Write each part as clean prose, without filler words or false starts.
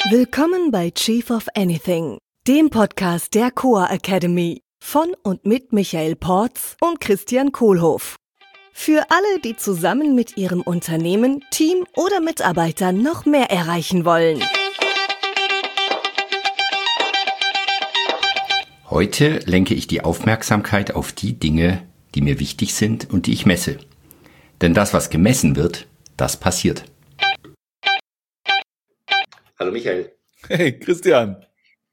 Willkommen bei Chief of Anything, dem Podcast der Coa Academy von und mit Michael Porz und Christian Kohlhoff. Für alle, die zusammen mit ihrem Unternehmen, Team oder Mitarbeitern noch mehr erreichen wollen. Heute lenke ich die Aufmerksamkeit auf die Dinge, die mir wichtig sind und die ich messe. Denn das, was gemessen wird, das passiert. Hallo Michael. Hey Christian.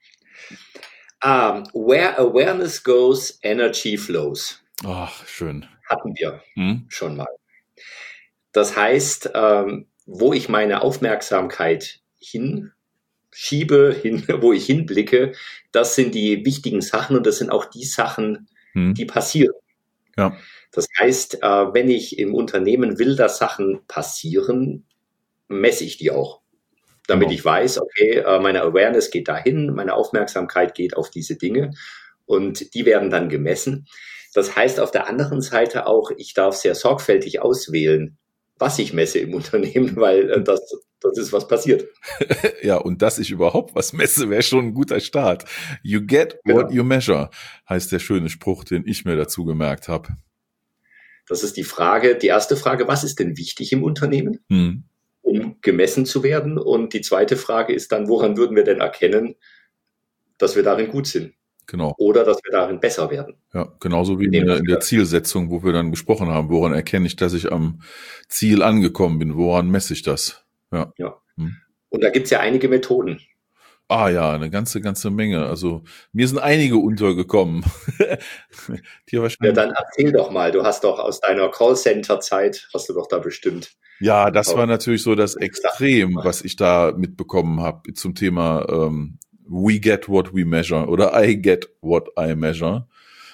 Where awareness goes, energy flows. Ach, schön. Hatten wir schon mal. Das heißt, wo ich meine Aufmerksamkeit hinschiebe, wo ich hinblicke, das sind die wichtigen Sachen und das sind auch die Sachen, die passieren. Ja. Das heißt, wenn ich im Unternehmen will, dass Sachen passieren, messe ich die auch. Damit ich weiß, okay, meine Awareness geht dahin, meine Aufmerksamkeit geht auf diese Dinge und die werden dann gemessen. Das heißt auf der anderen Seite auch, ich darf sehr sorgfältig auswählen, was ich messe im Unternehmen, weil das ist, was passiert. Ja, und dass ich überhaupt was messe, wäre schon ein guter Start. You get what you measure, heißt der schöne Spruch, den ich mir dazu gemerkt habe. Das ist die erste Frage, was ist denn wichtig im Unternehmen? Um gemessen zu werden. Und die zweite Frage ist dann, woran würden wir denn erkennen, dass wir darin gut sind? Genau. Oder dass wir darin besser werden. Ja, genauso wie in der Zielsetzung, wo wir dann gesprochen haben, woran erkenne ich, dass ich am Ziel angekommen bin? Woran messe ich das? Ja. Und da gibt's ja einige Methoden. Ah ja, eine ganze Menge. Also mir sind einige untergekommen. Ja, dann erzähl doch mal. Du hast doch aus deiner Callcenter-Zeit, hast du doch da bestimmt. Ja, das war natürlich so das Extrem, was ich da mitbekommen habe zum Thema We get what we measure oder I get what I measure.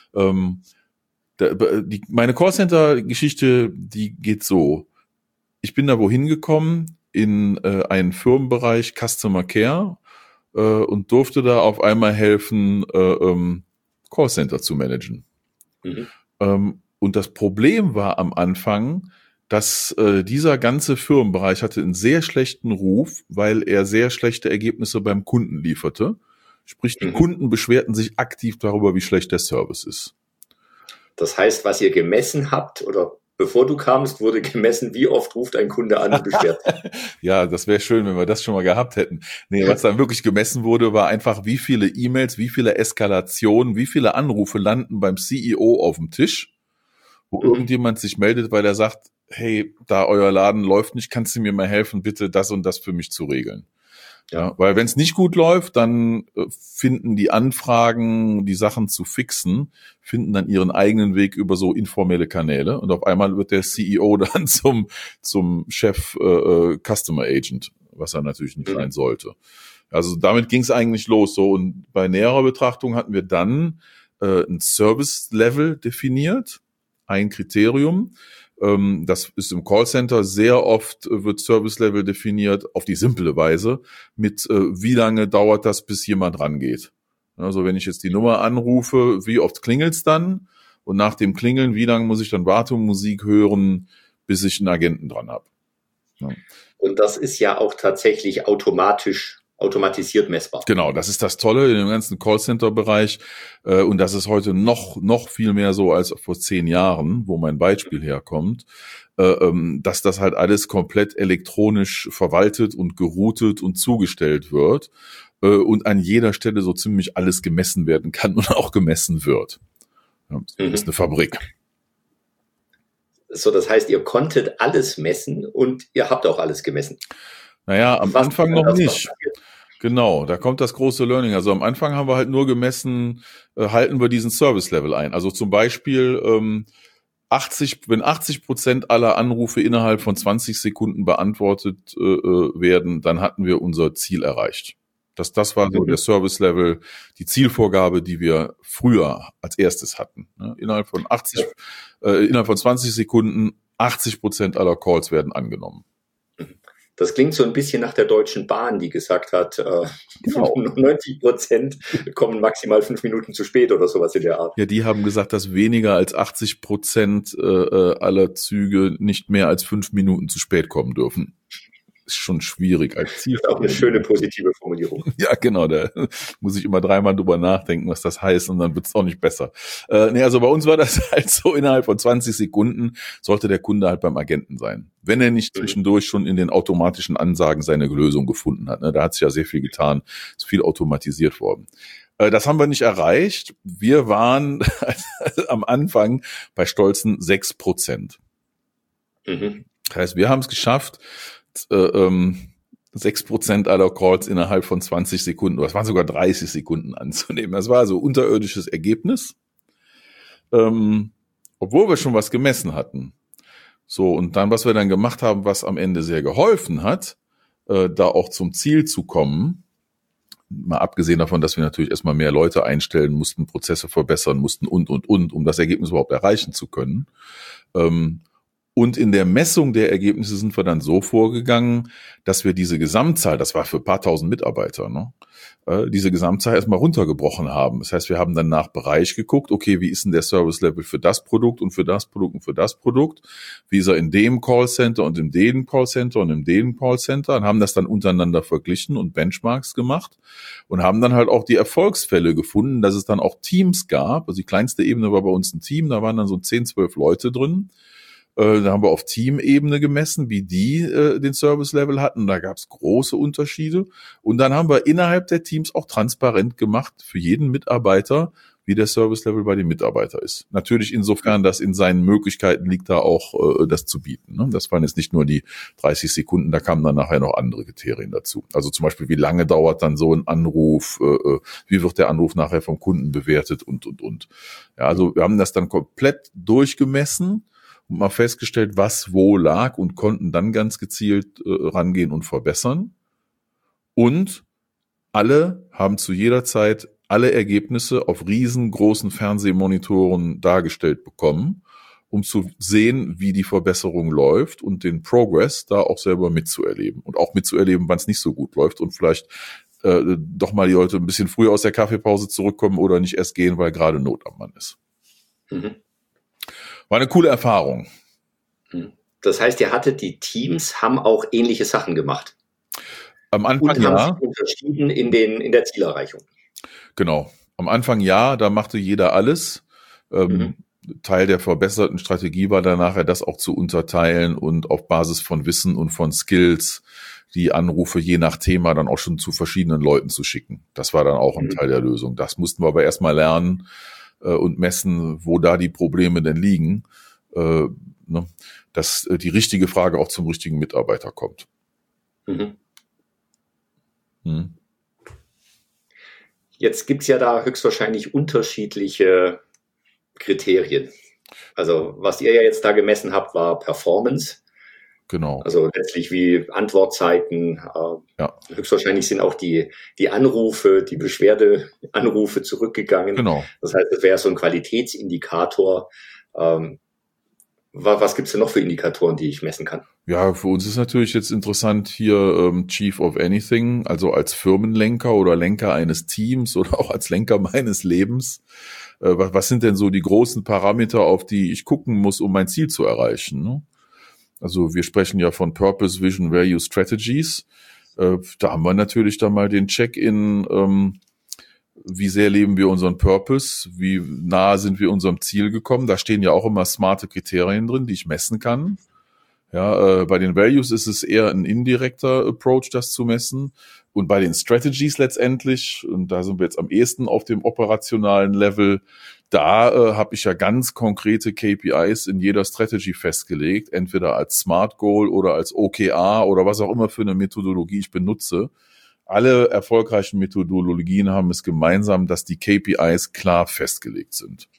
Meine Callcenter-Geschichte, die geht so. Ich bin da wohin gekommen in einen Firmenbereich Customer Care und durfte da auf einmal helfen, Callcenter zu managen. Und das Problem war am Anfang, dass dieser ganze Firmenbereich hatte einen sehr schlechten Ruf, weil er sehr schlechte Ergebnisse beim Kunden lieferte. Sprich, die Kunden beschwerten sich aktiv darüber, wie schlecht der Service ist. Das heißt, was ihr gemessen habt oder bevor du kamst, wurde gemessen, wie oft ruft ein Kunde an und beschwert. Ja, das wäre schön, wenn wir das schon mal gehabt hätten. Nee, was dann wirklich gemessen wurde, war einfach, wie viele E-Mails, wie viele Eskalationen, wie viele Anrufe landen beim CEO auf dem Tisch, wo irgendjemand sich meldet, weil er sagt, hey, da euer Laden läuft nicht, kannst du mir mal helfen, bitte das und das für mich zu regeln. Ja, weil wenn es nicht gut läuft, dann finden die Anfragen, die Sachen zu fixen, finden dann ihren eigenen Weg über so informelle Kanäle und auf einmal wird der CEO dann zum Chef Customer Agent, was er natürlich nicht sein sollte. Also damit ging es eigentlich los so und bei näherer Betrachtung hatten wir dann ein Service Level definiert, ein Kriterium. Das ist im Callcenter sehr oft, wird Service Level definiert auf die simple Weise mit wie lange dauert das, bis jemand rangeht. Also wenn ich jetzt die Nummer anrufe, wie oft klingelt's dann? Und nach dem Klingeln, wie lange muss ich dann Wartungsmusik hören, bis ich einen Agenten dran habe? Ja. Und das ist ja auch tatsächlich automatisiert messbar. Genau, das ist das Tolle in dem ganzen Callcenter-Bereich und das ist heute noch viel mehr so als vor 10 Jahren, wo mein Beispiel herkommt, dass das halt alles komplett elektronisch verwaltet und geroutet und zugestellt wird und an jeder Stelle so ziemlich alles gemessen werden kann und auch gemessen wird. Ja, das ist eine Fabrik. So, das heißt, ihr konntet alles messen und ihr habt auch alles gemessen. Naja, am Anfang noch nicht. Genau, da kommt das große Learning. Also am Anfang haben wir halt nur gemessen, halten wir diesen Service-Level ein. Also zum Beispiel wenn 80% aller Anrufe innerhalb von 20 Sekunden beantwortet werden, dann hatten wir unser Ziel erreicht. Das war so der Service-Level, die Zielvorgabe, die wir früher als erstes hatten. Innerhalb von 20 Sekunden 80% aller Calls werden angenommen. Das klingt so ein bisschen nach der Deutschen Bahn, die gesagt hat, 90% kommen maximal 5 Minuten zu spät oder sowas in der Art. Ja, die haben gesagt, dass weniger als 80% aller Züge nicht mehr als 5 Minuten zu spät kommen dürfen. ist schon schwierig als Ziel. Das ist auch eine schöne positive Formulierung. Ja, genau, da muss ich immer dreimal drüber nachdenken, was das heißt, und dann wird's auch nicht besser. Also bei uns war das halt so, innerhalb von 20 Sekunden sollte der Kunde halt beim Agenten sein. Wenn er nicht zwischendurch schon in den automatischen Ansagen seine Lösung gefunden hat. Da hat sich ja sehr viel getan, ist viel automatisiert worden. Das haben wir nicht erreicht. Wir waren am Anfang bei stolzen 6%. Das heißt, wir haben es geschafft, 6% aller Calls innerhalb von 20 Sekunden, oder es waren sogar 30 Sekunden anzunehmen. Das war also unterirdisches Ergebnis, obwohl wir schon was gemessen hatten. So, und dann, was wir dann gemacht haben, was am Ende sehr geholfen hat, da auch zum Ziel zu kommen, mal abgesehen davon, dass wir natürlich erstmal mehr Leute einstellen mussten, Prozesse verbessern mussten und, um das Ergebnis überhaupt erreichen zu können. Und in der Messung der Ergebnisse sind wir dann so vorgegangen, dass wir diese Gesamtzahl, das war für ein paar tausend Mitarbeiter, diese Gesamtzahl erstmal runtergebrochen haben. Das heißt, wir haben dann nach Bereich geguckt, okay, wie ist denn der Service-Level für das Produkt und für das Produkt und für das Produkt? Wie ist er in dem Callcenter und in dem Callcenter und in dem Callcenter? Und haben das dann untereinander verglichen und Benchmarks gemacht und haben dann halt auch die Erfolgsfälle gefunden, dass es dann auch Teams gab. Also die kleinste Ebene war bei uns ein Team, da waren dann so 10, 12 Leute drin. Da haben wir auf Teamebene gemessen, wie die den Service-Level hatten. Da gab es große Unterschiede. Und dann haben wir innerhalb der Teams auch transparent gemacht für jeden Mitarbeiter, wie der Service-Level bei dem Mitarbeiter ist. Natürlich insofern, dass in seinen Möglichkeiten liegt, da auch das zu bieten. Das waren jetzt nicht nur die 30 Sekunden, da kamen dann nachher noch andere Kriterien dazu. Also zum Beispiel, wie lange dauert dann so ein Anruf, wie wird der Anruf nachher vom Kunden bewertet und. Ja, also wir haben das dann komplett durchgemessen und mal festgestellt, was wo lag und konnten dann ganz gezielt rangehen und verbessern. Und alle haben zu jeder Zeit alle Ergebnisse auf riesengroßen Fernsehmonitoren dargestellt bekommen, um zu sehen, wie die Verbesserung läuft und den Progress da auch selber mitzuerleben. Und auch mitzuerleben, wann es nicht so gut läuft und vielleicht doch mal die Leute ein bisschen früher aus der Kaffeepause zurückkommen oder nicht erst gehen, weil gerade Not am Mann ist. War eine coole Erfahrung. Das heißt, ihr hattet die Teams, haben auch ähnliche Sachen gemacht. Am Anfang und haben sich unterschieden in der Zielerreichung. Genau. Am Anfang da machte jeder alles. Teil der verbesserten Strategie war dann nachher, das auch zu unterteilen und auf Basis von Wissen und von Skills die Anrufe je nach Thema dann auch schon zu verschiedenen Leuten zu schicken. Das war dann auch ein Teil der Lösung. Das mussten wir aber erstmal lernen und messen, wo da die Probleme denn liegen, dass die richtige Frage auch zum richtigen Mitarbeiter kommt. Jetzt gibt's ja da höchstwahrscheinlich unterschiedliche Kriterien. Also was ihr ja jetzt da gemessen habt, war Performance. Genau. Also letztlich wie Antwortzeiten. Höchstwahrscheinlich sind auch die Anrufe, die Beschwerdeanrufe zurückgegangen. Genau. Das heißt, das wäre so ein Qualitätsindikator. Was gibt's denn noch für Indikatoren, die ich messen kann? Ja, für uns ist natürlich jetzt interessant hier Chief of Anything, also als Firmenlenker oder Lenker eines Teams oder auch als Lenker meines Lebens. Was sind denn so die großen Parameter, auf die ich gucken muss, um mein Ziel zu erreichen? Ne? Also wir sprechen ja von Purpose, Vision, Value, Strategies. Da haben wir natürlich dann mal den Check-in, wie sehr leben wir unseren Purpose, wie nahe sind wir unserem Ziel gekommen. Da stehen ja auch immer smarte Kriterien drin, die ich messen kann. Ja, bei den Values ist es eher ein indirekter Approach, das zu messen. Und bei den Strategies letztendlich, und da sind wir jetzt am ehesten auf dem operationalen Level, da habe ich ja ganz konkrete KPIs in jeder Strategy festgelegt, entweder als Smart Goal oder als OKR oder was auch immer für eine Methodologie ich benutze. Alle erfolgreichen Methodologien haben es gemeinsam, dass die KPIs klar festgelegt sind.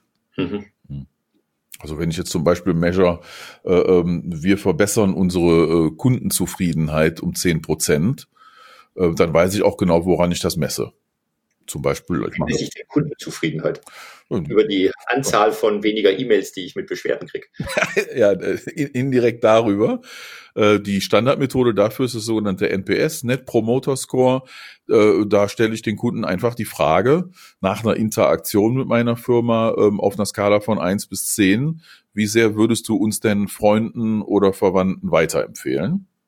Also wenn ich jetzt zum Beispiel measure, wir verbessern unsere Kundenzufriedenheit um 10%, dann weiß ich auch genau, woran ich das messe. Zum Beispiel. Wie messe ich die Kundenzufriedenheit? Über die Anzahl von weniger E-Mails, die ich mit Beschwerden kriege. Ja, indirekt darüber. Die Standardmethode dafür ist das sogenannte NPS, Net Promoter Score. Da stelle ich den Kunden einfach die Frage nach einer Interaktion mit meiner Firma auf einer Skala von 1 bis 10. Wie sehr würdest du uns denn Freunden oder Verwandten weiterempfehlen?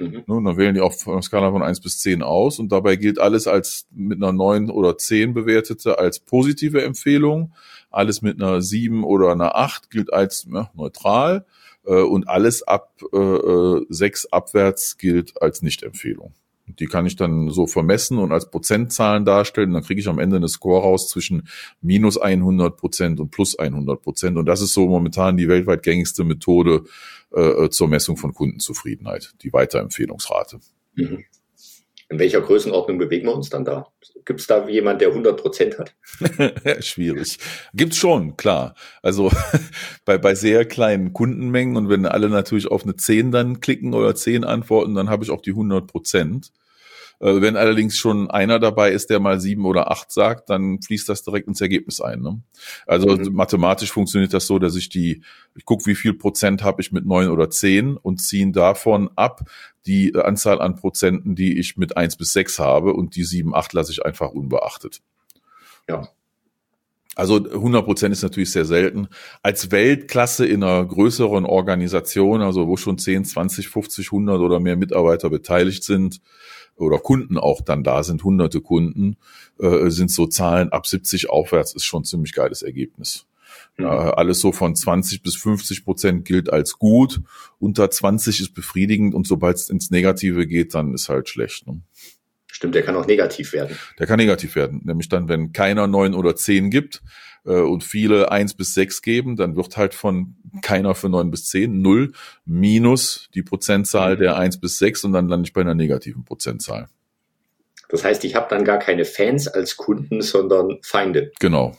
Mhm. Und dann wählen die auf einer Skala von 1 bis 10 aus und dabei gilt alles als mit einer 9 oder 10 bewertete als positive Empfehlung, alles mit einer 7 oder einer 8 gilt als neutral und alles ab 6 abwärts gilt als Nicht-Empfehlung. Die kann ich dann so vermessen und als Prozentzahlen darstellen. Dann kriege ich am Ende eine Score raus zwischen minus 100% und plus 100%. Und das ist so momentan die weltweit gängigste Methode zur Messung von Kundenzufriedenheit, die Weiterempfehlungsrate. Mhm. In welcher Größenordnung bewegen wir uns dann da? Gibt es da jemand, der 100% hat? Schwierig. Gibt's schon, klar. Also bei sehr kleinen Kundenmengen und wenn alle natürlich auf eine 10 dann klicken oder 10 antworten, dann habe ich auch die 100%. Wenn allerdings schon einer dabei ist, der mal 7 oder 8 sagt, dann fließt das direkt ins Ergebnis ein. Ne? Also mathematisch funktioniert das so, dass ich gucke, wie viel Prozent habe ich mit 9 oder 10 und ziehe davon ab die Anzahl an Prozenten, die ich mit 1 bis 6 habe und die 7, 8 lasse ich einfach unbeachtet. Ja. Also 100% ist natürlich sehr selten. Als Weltklasse in einer größeren Organisation, also wo schon 10, 20, 50, 100 oder mehr Mitarbeiter beteiligt sind, oder Kunden auch dann da sind, hunderte Kunden, sind so Zahlen ab 70 aufwärts, ist schon ein ziemlich geiles Ergebnis. Mhm. Alles so von 20 bis 50% gilt als gut, unter 20 ist befriedigend und sobald es ins Negative geht, dann ist halt schlecht. Ne? Stimmt, der kann auch negativ werden. Der kann negativ werden, nämlich dann, wenn keiner 9 oder 10 gibt und viele 1 bis 6 geben, dann wird halt von keiner für 9 bis 10, 0, minus die Prozentzahl der 1 bis 6 und dann lande ich bei einer negativen Prozentzahl. Das heißt, ich habe dann gar keine Fans als Kunden, sondern Feinde. Genau.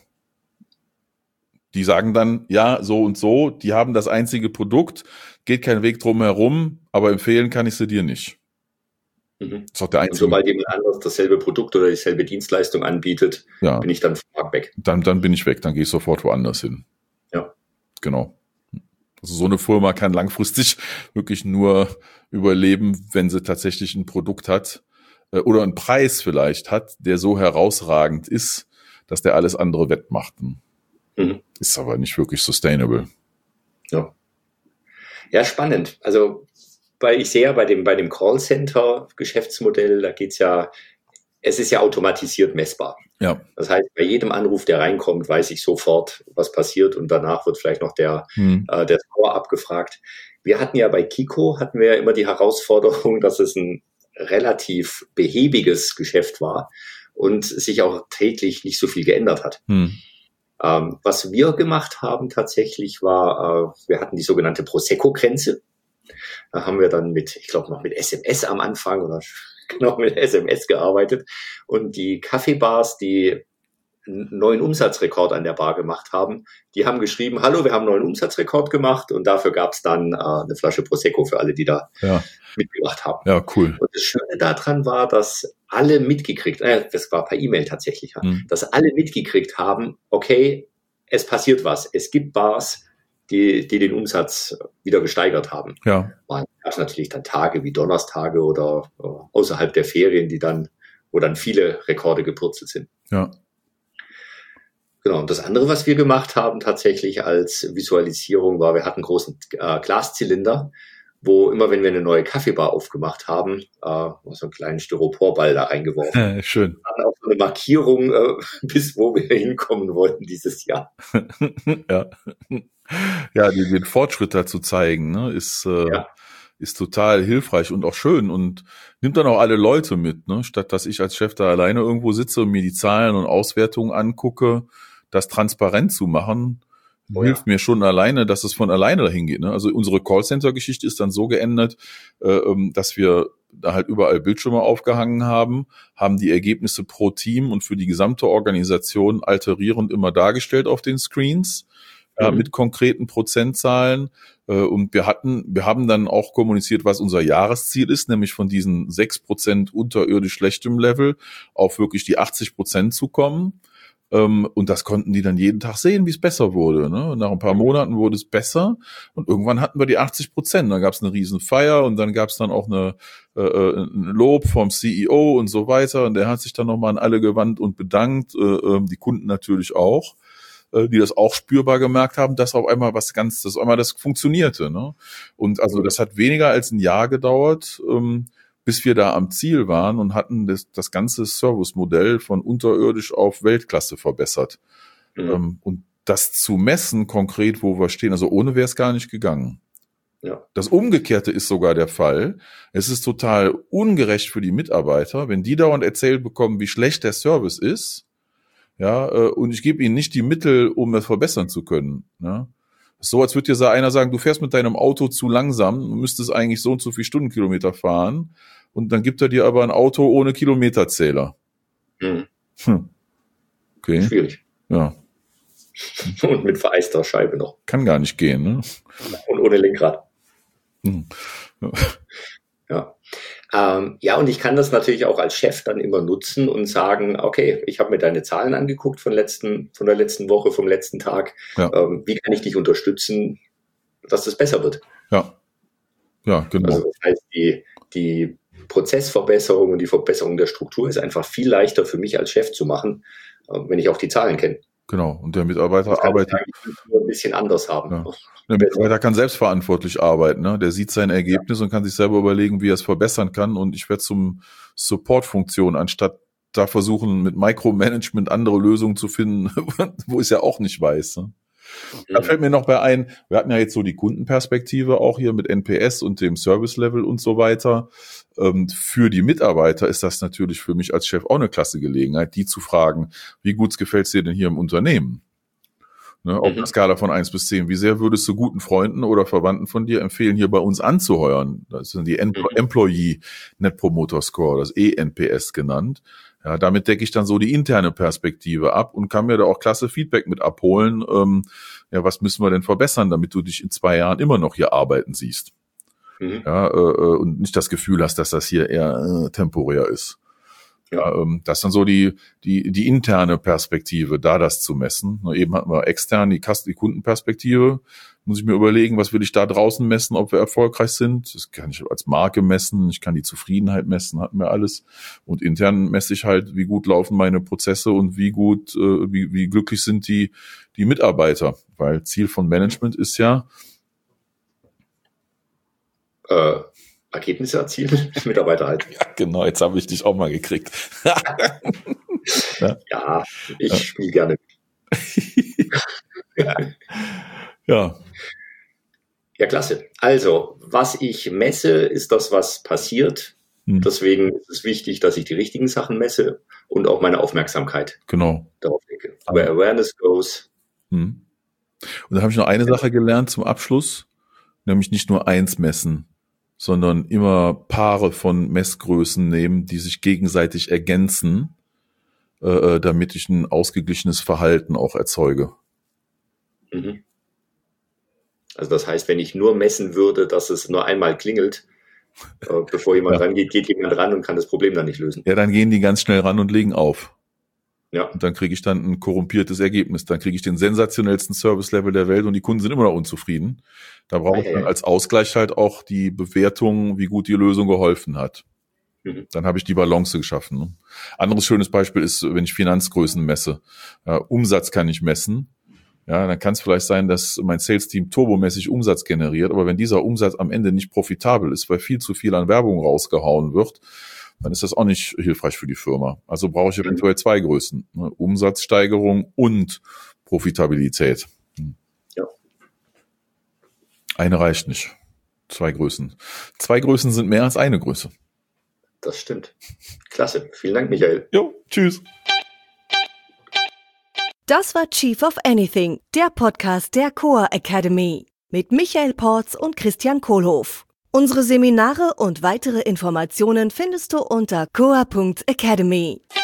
Die sagen dann, ja, so und so, die haben das einzige Produkt, geht kein Weg drum herum, aber empfehlen kann ich sie dir nicht. Mhm. Das ist auch der einzige. Und sobald jemand anderes dasselbe Produkt oder dieselbe Dienstleistung anbietet, bin ich dann weg. Dann bin ich weg, dann gehe ich sofort woanders hin. Ja. Genau. Also so eine Firma kann langfristig wirklich nur überleben, wenn sie tatsächlich ein Produkt hat oder einen Preis vielleicht hat, der so herausragend ist, dass der alles andere wettmacht. Mhm. Ist aber nicht wirklich sustainable. Ja. Ja, spannend. Also weil ich sehe ja bei dem Callcenter-Geschäftsmodell, da geht's ja, es ist ja automatisiert messbar. Ja. Das heißt, bei jedem Anruf, der reinkommt, weiß ich sofort, was passiert und danach wird vielleicht noch der Score abgefragt. Wir hatten ja bei Kiko, immer die Herausforderung, dass es ein relativ behäbiges Geschäft war und sich auch täglich nicht so viel geändert hat. Was wir gemacht haben tatsächlich war, wir hatten die sogenannte Prosecco-Grenze. Da haben wir dann ich glaube noch mit SMS am Anfang oder genau mit SMS gearbeitet und die Kaffeebars, die einen neuen Umsatzrekord an der Bar gemacht haben, die haben geschrieben, hallo, wir haben einen neuen Umsatzrekord gemacht und dafür gab es dann eine Flasche Prosecco für alle, die da mitgemacht haben. Ja, cool. Und das Schöne daran war, dass alle das war per E-Mail tatsächlich, dass alle mitgekriegt haben, okay, es passiert was, es gibt Bars, die den Umsatz wieder gesteigert haben. Ja. Man gab es natürlich dann Tage wie Donnerstage oder außerhalb der Ferien, wo dann viele Rekorde gepurzelt sind. Ja. Genau. Und das andere, was wir gemacht haben tatsächlich als Visualisierung war, wir hatten einen großen Glaszylinder, wo immer, wenn wir eine neue Kaffeebar aufgemacht haben, so einen kleinen Styroporball da reingeworfen. Schön. Dann auch so eine Markierung, bis wo wir hinkommen wollten dieses Jahr. Ja, den Fortschritt dazu zeigen, ne, ist total hilfreich und auch schön und nimmt dann auch alle Leute mit, ne, statt dass ich als Chef da alleine irgendwo sitze und mir die Zahlen und Auswertungen angucke, das transparent zu machen, hilft mir schon alleine, dass es von alleine dahin geht. Ne? Also unsere Callcenter-Geschichte ist dann so geändert, dass wir da halt überall Bildschirme aufgehangen haben die Ergebnisse pro Team und für die gesamte Organisation alterierend immer dargestellt auf den Screens. Mit konkreten Prozentzahlen. Und wir haben dann auch kommuniziert, was unser Jahresziel ist, nämlich von diesen 6% unterirdisch schlechtem Level auf wirklich die 80% zu kommen. Und das konnten die dann jeden Tag sehen, wie es besser wurde. Ne? Nach ein paar Monaten wurde es besser und irgendwann hatten wir die 80%. Dann gab es eine riesen Feier und dann gab es dann auch ein Lob vom CEO und so weiter. Und der hat sich dann nochmal an alle gewandt und bedankt, die Kunden natürlich auch. die das auch spürbar gemerkt haben, dass auf einmal das funktionierte. Ne? Und also das hat weniger als ein Jahr gedauert, bis wir da am Ziel waren und hatten das ganze Servicemodell von unterirdisch auf Weltklasse verbessert. Und das zu messen konkret, wo wir stehen, also ohne wäre es gar nicht gegangen. Ja. Das Umgekehrte ist sogar der Fall. Es ist total ungerecht für die Mitarbeiter, wenn die dauernd erzählt bekommen, wie schlecht der Service ist, ja, und ich gebe ihnen nicht die Mittel, um das verbessern zu können. Ja. So, als würde dir einer sagen, du fährst mit deinem Auto zu langsam, du müsstest eigentlich so und so viel Stundenkilometer fahren, und dann gibt er dir aber ein Auto ohne Kilometerzähler. Okay. Schwierig. Ja. Und mit vereister Scheibe noch. Kann gar nicht gehen, ne? Und ohne Lenkrad. Ja. Ja, und ich kann das natürlich auch als Chef dann immer nutzen und sagen, okay, ich habe mir deine Zahlen angeguckt von der letzten Woche, vom letzten Tag. Ja. Wie kann ich dich unterstützen, dass das besser wird? Ja, genau. Also das heißt, die Prozessverbesserung und die Verbesserung der Struktur ist einfach viel leichter für mich als Chef zu machen, wenn ich auch die Zahlen kenne. Genau, und der Mitarbeiter arbeitet nur ein bisschen anders haben. Ja. Der Mitarbeiter kann selbstverantwortlich arbeiten, ne? Der sieht sein Ergebnis und kann sich selber überlegen, wie er es verbessern kann, und ich werde zum Support-Funktion, anstatt da versuchen, mit Micromanagement andere Lösungen zu finden, wo ich es ja auch nicht weiß. Ne? Da fällt mir noch bei ein, wir hatten ja jetzt so die Kundenperspektive auch hier mit NPS und dem Service-Level und so weiter. Für die Mitarbeiter ist das natürlich für mich als Chef auch eine klasse Gelegenheit, die zu fragen, wie gut gefällt es dir denn hier im Unternehmen? Ne, auf einer Skala von 1 bis 10, wie sehr würdest du guten Freunden oder Verwandten von dir empfehlen, hier bei uns anzuheuern? Das sind die Employee Net Promoter Score, das ENPS genannt. Ja, damit decke ich dann so die interne Perspektive ab und kann mir da auch klasse Feedback mit abholen. Ja, was müssen wir denn verbessern, damit du dich in 2 Jahren immer noch hier arbeiten siehst? Ja, und nicht das Gefühl hast, dass das hier eher temporär ist. Ja, das ist dann so die interne Perspektive, da das zu messen. Eben hatten wir extern die Kundenperspektive. Muss ich mir überlegen, was will ich da draußen messen, ob wir erfolgreich sind. Das kann ich als Marke messen, ich kann die Zufriedenheit messen, hatten wir alles. Und intern messe ich halt, wie gut laufen meine Prozesse und wie glücklich sind die Mitarbeiter. Weil Ziel von Management ist ja Ergebnisse erzielen, Mitarbeiter halten. Ja, genau, jetzt habe ich dich auch mal gekriegt. Ja, ich spiele gerne. Ja. Ja, klasse. Also, was ich messe, ist das, was passiert. Deswegen ist es wichtig, dass ich die richtigen Sachen messe und auch meine Aufmerksamkeit darauf lege. Where awareness goes. Und da habe ich noch eine Sache gelernt zum Abschluss, nämlich nicht nur eins messen, sondern immer Paare von Messgrößen nehmen, die sich gegenseitig ergänzen, damit ich ein ausgeglichenes Verhalten auch erzeuge. Also das heißt, wenn ich nur messen würde, dass es nur einmal klingelt, bevor jemand rangeht, geht jemand ran und kann das Problem dann nicht lösen. Ja, dann gehen die ganz schnell ran und legen auf. Ja. Und dann kriege ich dann ein korrumpiertes Ergebnis. Dann kriege ich den sensationellsten Service-Level der Welt und die Kunden sind immer noch unzufrieden. Da brauche ich dann als Ausgleich halt auch die Bewertung, wie gut die Lösung geholfen hat. Dann habe ich die Balance geschaffen. Ne? Anderes schönes Beispiel ist, wenn ich Finanzgrößen messe. Umsatz kann ich messen. Ja, dann kann es vielleicht sein, dass mein Sales-Team turbomäßig Umsatz generiert, aber wenn dieser Umsatz am Ende nicht profitabel ist, weil viel zu viel an Werbung rausgehauen wird, dann ist das auch nicht hilfreich für die Firma. Also brauche ich eventuell 2 Größen, ne? Umsatzsteigerung und Profitabilität. Ja. Eine reicht nicht. 2 Größen. 2 Größen sind mehr als eine Größe. Das stimmt. Klasse. Vielen Dank, Michael. Jo, tschüss. Das war Chief of Anything, der Podcast der Coa Academy mit Michael Porz und Christian Kohlhoff. Unsere Seminare und weitere Informationen findest du unter coa.academy.